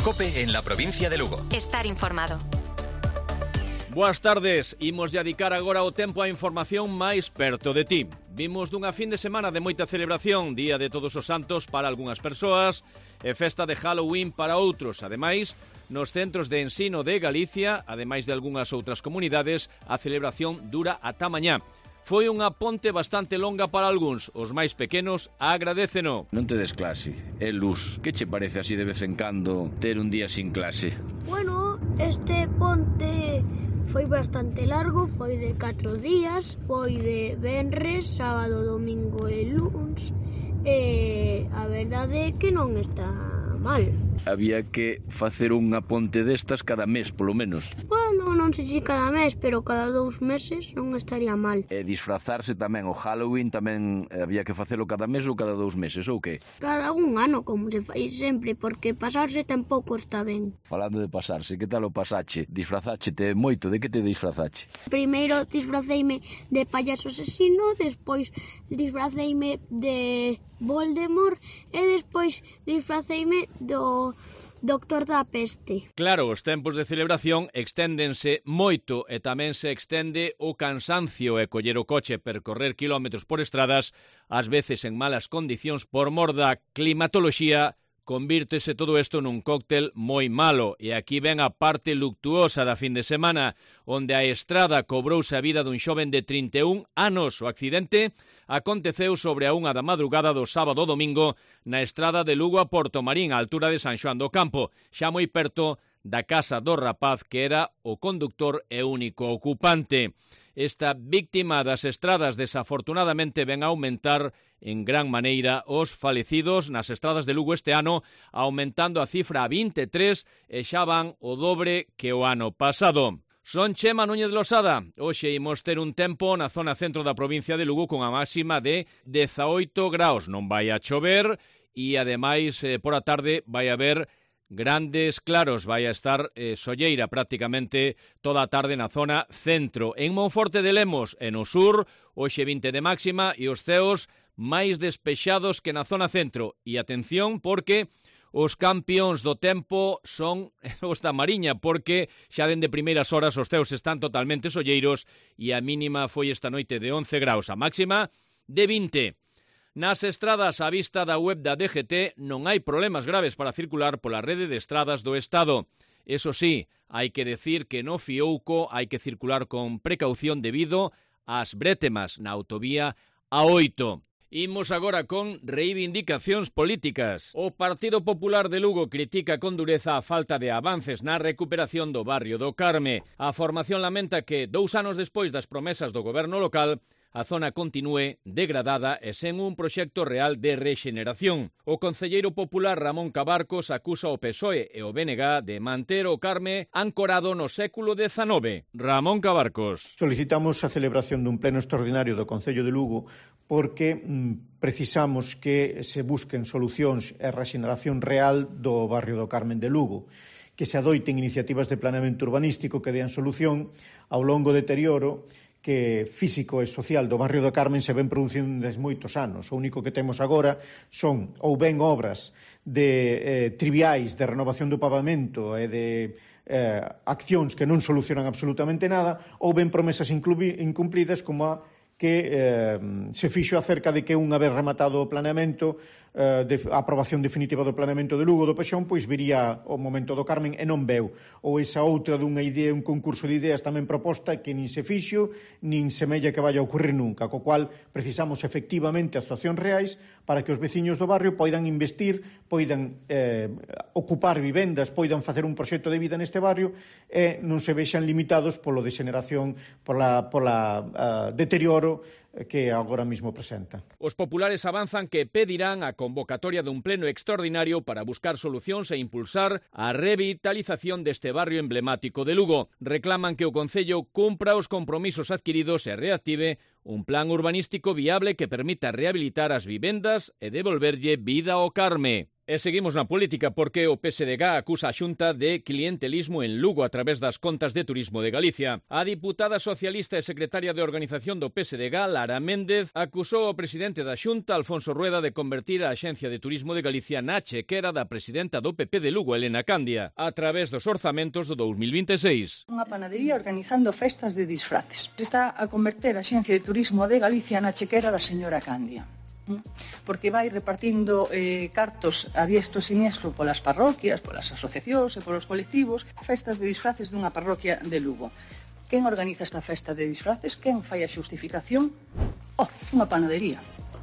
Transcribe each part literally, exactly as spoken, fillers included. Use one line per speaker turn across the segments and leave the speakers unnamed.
COPE en la provincia de Lugo.
Estar informado.
Boas tardes, imos dedicar agora o tempo á información máis perto de ti. Vimos dunha fin de semana de moita celebración, Día de Todos os Santos para algunhas persoas e festa de Halloween para outros. Ademais, nos centros de ensino de Galicia, ademais de algunhas outras comunidades, a celebración dura ata mañá. Foi unha ponte bastante longa para algúns, os máis pequenos agradéceno.
Non te des clase, é luz. Que che parece así de vez en cando ter un día sin clase?
Bueno, este ponte foi bastante largo, foi de catro días, foi de venres, sábado, domingo e luns, e a verdade é que non está mal.
Había que facer unha ponte destas cada mes, polo menos.
Bueno, non sei se cada mes, pero cada dous meses non estaría mal.
E disfrazarse tamén, o Halloween tamén había que facelo cada mes ou cada dous meses, ou que?
Cada un ano, como se fai sempre, porque pasarse tampouco está ben.
Falando de pasarse, que tal o pasache? Disfrazáchete moito, de que te disfrazache?
Primeiro disfraceime de payaso asesino, despois disfraceime de Voldemort e despois disfraceime do Doctor da Peste.
Claro, os tempos de celebración exténdense moito e tamén se extende o cansancio e coller o coche e percorrer kilómetros por estradas, ás veces en malas condicións por mor da climatoloxía, convírtese todo isto nun cóctel moi malo. E aquí ven a parte luctuosa da fin de semana, onde a estrada cobrouse a vida dun xoven de trinta e un anos. O accidente aconteceu sobre a unha da madrugada do sábado ao domingo na estrada de Lugo a Portomarín, á altura de San Xoán do Campo, xa moi perto da casa do rapaz que era o conductor e único ocupante. Esta víctima das estradas desafortunadamente ven a aumentar en gran maneira os falecidos nas estradas de Lugo este ano, aumentando a cifra a vinte e tres e xa van o dobre que o ano pasado. Son Chema Núñez Losada. Hoxe imos ter un tempo na zona centro da provincia de Lugo con a máxima de dezaoito graus. Non vai a chover e, ademais, eh, por a tarde vai haber grandes claros. Vai a estar eh, solleira prácticamente toda a tarde na zona centro. En Monforte de Lemos e no sur, hoxe vinte de máxima e os ceos máis despexados que na zona centro. E atención porque os campións do tempo son os da Mariña, porque xa dende primeiras horas os ceos están totalmente solleiros e a mínima foi esta noite de once graus, a máxima de vinte. Nas estradas, á vista da web da D G T, non hai problemas graves para circular pola rede de estradas do Estado. Eso sí, hai que decir que no Fiouco hai que circular con precaución debido ás brétemas na autovía A oito. Imos agora con reivindicacións políticas. O Partido Popular de Lugo critica con dureza a falta de avances na recuperación do barrio do Carme. A formación lamenta que, dous anos despois das promesas do goberno local, a zona continúe degradada e sen un proxecto real de rexeneración. O concelleiro popular Ramón Cabarcos acusa o P S O E e o B N G de manter o Carme ancorado no século dezanove. Ramón Cabarcos.
Solicitamos a celebración dun pleno extraordinario do Concello de Lugo porque mm, precisamos que se busquen solucións e rexeneración real do barrio do Carmen de Lugo, que se adoiten iniciativas de planeamento urbanístico que dean solución ao longo deterioro que físico e social do barrio do Carmen se ven producindo desde moitos anos. O único que temos agora son ou ben obras de eh, triviais de renovación do pavimento e de eh, accións que non solucionan absolutamente nada, ou ben promesas incumplidas como a que eh, se fixo acerca de que unha vez rematado o planeamento, eh, de, a aprobación definitiva do planeamento de Lugo do Pexón, pois viría o momento do Carmen e non veu. Ou esa outra dunha idea, un concurso de ideas tamén proposta que nin se fixo, nin semella que vaya a ocurrir nunca, co cual precisamos efectivamente actuacións reais para que os veciños do barrio poidan investir, poidan eh, ocupar vivendas, poidan facer un proxecto de vida neste barrio e non se vexan limitados polo degeneración, pola, pola uh, deterioro que agora mismo presenta.
Os populares avanzan que pedirán a convocatoria dun pleno extraordinario para buscar solucións e impulsar a revitalización deste barrio emblemático de Lugo. Reclaman que o Concello cumpra os compromisos adquiridos e reactive un plan urbanístico viable que permita rehabilitar as vivendas e devolverlle vida ao Carme. E seguimos na política porque o P S D G acusa a Xunta de clientelismo en Lugo a través das contas de turismo de Galicia. A diputada socialista e secretaria de organización do P S D G, Lara Méndez, acusou ao presidente da Xunta, Alfonso Rueda, de convertir a Axencia de Turismo de Galicia na chequera da presidenta do P P de Lugo, Elena Candia, a través dos orzamentos do dous mil vinte e seis.
Unha panadería organizando festas de disfraces. Está a converter a Axencia de Turismo de Galicia na chequera da señora Candia, porque vai repartindo eh, cartos a diestro e siniestro polas parroquias, polas asociacións e polos colectivos, festas de disfraces dunha parroquia de Lugo. Quen organiza esta festa de disfraces? Quen fai a xustificación? Oh, unha panadería.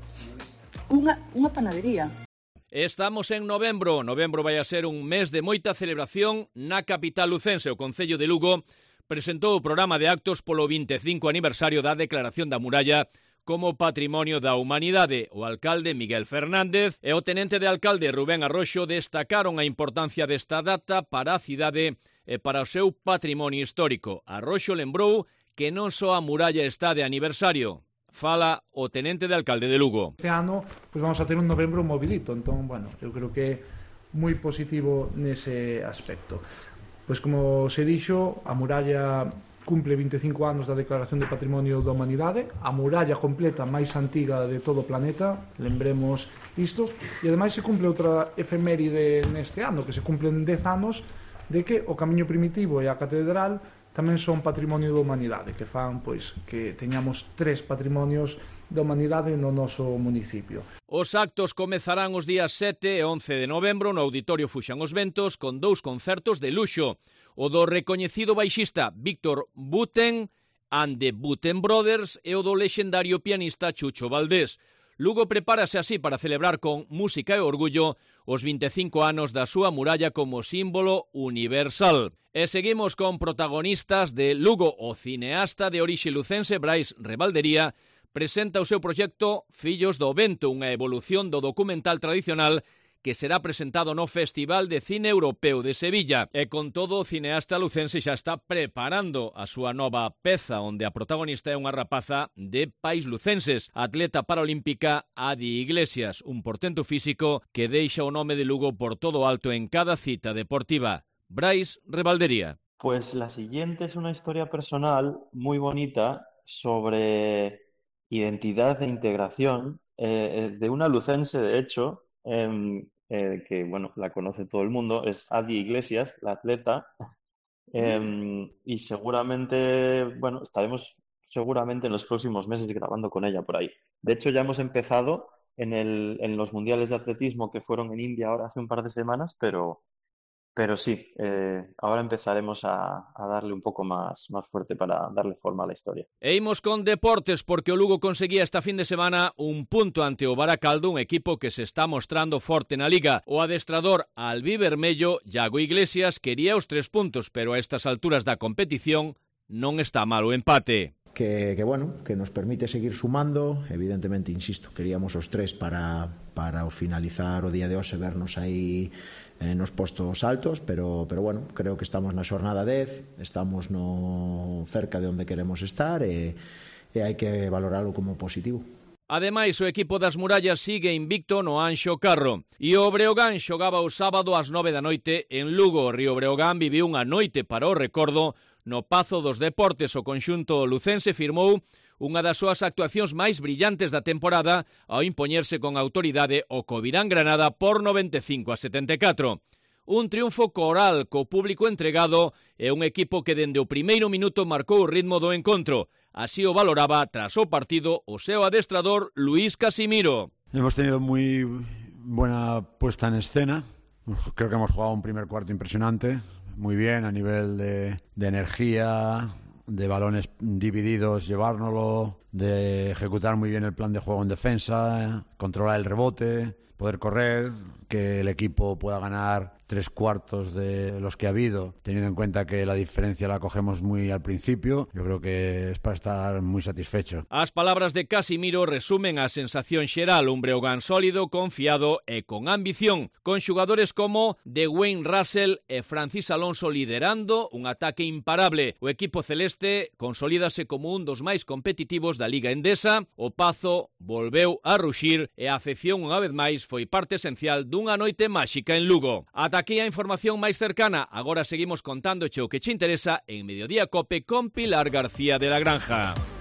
Unha, unha panadería.
Estamos en novembro. Novembro vai a ser un mes de moita celebración na capital lucense. O Concello de Lugo presentou o programa de actos polo vinte e cinco aniversario da Declaración da Muralla como Patrimonio da Humanidade. O alcalde Miguel Fernández e o tenente de alcalde Rubén Arroxo destacaron a importancia desta data para a cidade e para o seu patrimonio histórico. Arroxo lembrou que non só a muralla está de aniversario. Fala o tenente de alcalde de Lugo.
Este ano pues vamos a ter un novembro movidito, entón, bueno, eu creo que é moi positivo nese aspecto. Pois como se dixo, a muralla cumple vinte e cinco anos da Declaración de Patrimonio da Humanidade, a muralla completa máis antiga de todo o planeta, lembremos isto, e ademais se cumple outra efeméride neste ano, que se cumplen dez anos de que o Camiño Primitivo e a Catedral tamén son patrimonio da humanidade, que fan pois que teñamos tres patrimonios da humanidade no noso municipio.
Os actos comezarán os días sete e once de novembro no Auditorio Fuxan os Ventos con dous concertos de luxo. O do recoñecido baixista Víctor Buten and the Buten Brothers e o do lexendario pianista Chucho Valdés. Lugo prepárase así para celebrar con música e orgullo os vinte e cinco anos da súa muralla como símbolo universal. E seguimos con protagonistas de Lugo. O cineasta de orixe lucense Brais Rebaldería presenta o seu proxecto Fillos do Vento, unha evolución do documental tradicional que será presentado no Festival de Cine Europeo de Sevilla. E con todo, o cineasta lucense xa está preparando a súa nova peza, onde a protagonista é unha rapaza de pais lucenses, atleta paralímpica Adi Iglesias, un portento físico que deixa o nome de Lugo por todo alto en cada cita deportiva. Brais Rebaldería.
Pues la siguiente es una historia personal muy bonita sobre identidad e integración eh, de una lucense, de hecho, eh, eh, que bueno, la conoce todo el mundo, es Adi Iglesias, la atleta, eh, y seguramente, bueno, estaremos seguramente en los próximos meses grabando con ella por ahí. De hecho, ya hemos empezado en, el, en los mundiales de atletismo que fueron en India ahora hace un par de semanas, pero... Pero sí, eh, ahora empezaremos a, a darle un pouco máis, máis fuerte para darle forma a la historia.
E imos con deportes, porque o Lugo conseguía esta fin de semana un punto ante o Baracaldo, un equipo que se está mostrando forte na Liga. O adestrador albivermello, Iago Iglesias, quería os tres puntos, pero a estas alturas da competición non está mal o empate.
Que, que bueno, que nos permite seguir sumando, evidentemente, insisto, queríamos os tres para, para o finalizar o día de hoxe, vernos aí eh, nos postos altos, pero, pero bueno, creo que estamos na xornada dez, estamos no cerca de onde queremos estar e, e hai que valoralo como positivo.
Ademais, o equipo das Murallas sigue invicto no Anxo Carro. E o Breogán xogaba o sábado ás nove da noite en Lugo. O Río Breogán viviu unha noite para o recordo no Pazo dos Deportes. O conxunto lucense firmou unha das súas actuacións máis brillantes da temporada ao impoñerse con autoridade o Covirán Granada por noventa e cinco a setenta e catro. Un triunfo coral co público entregado e un equipo que dende o primeiro minuto marcou o ritmo do encontro. Así o valoraba tras o partido o seu adestrador Luis Casimiro.
Hemos tenido muy buena puesta en escena. Creo que hemos jugado un primer cuarto impresionante, muy bien a nivel de, de energía, de balones divididos, llevárnoslo, de ejecutar muy bien el plan de juego en defensa, controlar el rebote, poder correr, que el equipo pueda ganar tres cuartos de los que ha habido, teniendo en cuenta que la diferencia la cogemos muy al principio. Yo creo que es para estar muy satisfecho.
As palabras de Casimiro resumen a sensación xeral, un Breogán sólido, confiado e con ambición, con xugadores como de Wayne Russell e Francis Alonso liderando un ataque imparable. O equipo celeste consolídase como un dos máis competitivos da da Liga Endesa, o Pazo volveu a ruxir e a afección unha vez máis foi parte esencial dunha noite máxica en Lugo. Ata aquí a información máis cercana, agora seguimos contándoche o que che interesa en Mediodía Cope con Pilar García de la Granja.